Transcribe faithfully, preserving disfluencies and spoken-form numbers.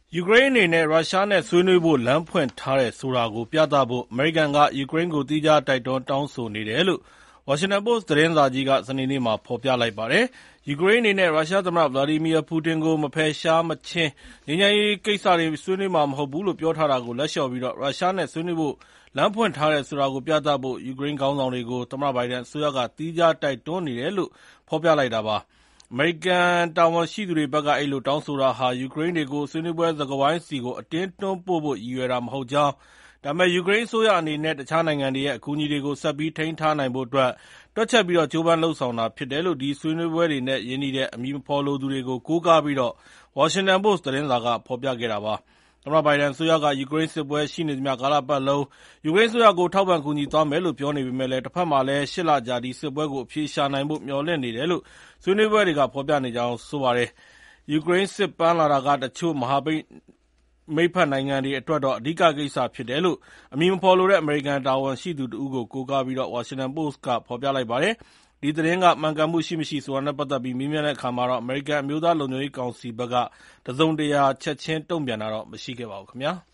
ယူကရိန်းအနေနဲ့ရုရှားနဲ့ဆွေးနွေးဖို့လမ်းဖွင့်ထားတယ်ဆိုတာကိုပြသဖို့အမေရိကန်ကယူကရိန်းကိုသီးခြားတိုက်တွန်းတောင်းဆိုနေတယ်လို့ Washington Post သတင်းစာကြီးကစနေနေ့မှာဖော်ပြလိုက်ပါတယ်။ ယူကရိန်းအနေနဲ့ရုရှားသမ္မတ ဗလာဒီမီယာပူတင်ကိုမဖယ်ရှားမချင်းငြိမ်းချမ်းရေးကိစ္စတွေဆွေးနွေးမှာမဟုတ်ဘူးလို့ပြောထားတာကိုလက်လျှော့ပြီးရုရှားနဲ့ဆွေးနွေးဖို့လမ်းဖွင့်ထားတယ်ဆိုတာကိုပြသဖို့ယူကရိန်းခေါင်းဆောင်တွေကိုသမ္မတဘိုင်ဒန်အစိုးရကသီးခြားတိုက်တွန်းနေတယ်လို့ဖော်ပြလိုက်တာပါ။ အမေရိကန်တာဝန်ရှိသူတွေဘက်က အဲဒီလိုတောင်းဆိုတာဟာ ယူကရိန်းတွေကိုဆွေးနွေးပွဲစကားဝိုင်းဆီအတင်းတွန်းပို့ဖို့ရည်ရွယ်တာမဟုတ်ကြောင်း၊ ဒါပေမဲ့ ယူကရိန်းအစိုးရအနေနဲ့ တခြားနိုင်ငံတွေရဲ့အကူအညီတွေကိုဆက်ပြီးထိန်းထားနိုင်ဖို့အတွက် တွက်ချက်ပြီးကြိုးပမ်းလုပ်ဆောင်တာဖြစ်တယ်လို့ ဒီဆွေးနွေးပွဲတွေနဲ့ရင်းနှီးတဲ့ အမည်မဖော်လိုသူတွေကို ကိုးကားပြီး Washington Post သတင်းစာကဖော်ပြခဲ့တာပါ။ သမ္မတဘိုင်ဒန်အစိုးရက ယူကရိန်းစစ်ပွဲရှိနေသမျှကာလပတ်လုံး ယူကရိန်းအစိုးရကိုထောက်ပံ့ကူညီသွားမယ်လို့ပြောနေပေမဲ့ တဘက်မှာလည်း ရှစ်လကြာ ဒီစစ်ပွဲကိုအဖြေရှာနိုင်ဖို့မျှော်လင့်နေတယ်လို့ ဆွေးနွေးပွဲတွေကဖော်ပြနေကြောင်းဆိုပါတယ်။ ယူကရိန်းစစ်ပန်းလာတာက တချို့မဟာမိတ်ဖက်နိုင်ငံတွေအတွက်တော့ အဓိကကိစ္စဖြစ်တယ်လို့ အမည်မဖော်လိုတဲ့အမေရိကန်တာဝန်ရှိသူတဦးကို ကိုးကားပြီး Washington Post က ဖော်ပြလိုက်ပါတယ်။ ဒီသတင်းကမှန်ကန်မှုရှိမရှိဆိုတာနဲ့ပတ်သက်ပြီးမေးမြန်းတဲ့အခါမှာတော့ အမေရိကန်အမျိုးသားလုံခြုံရေးကောင်စီဘက်က တစုံတရာချက်ချင်းတုံ့ပြန်တာမရှိခဲ့ပါဘူးခင်ဗျာ။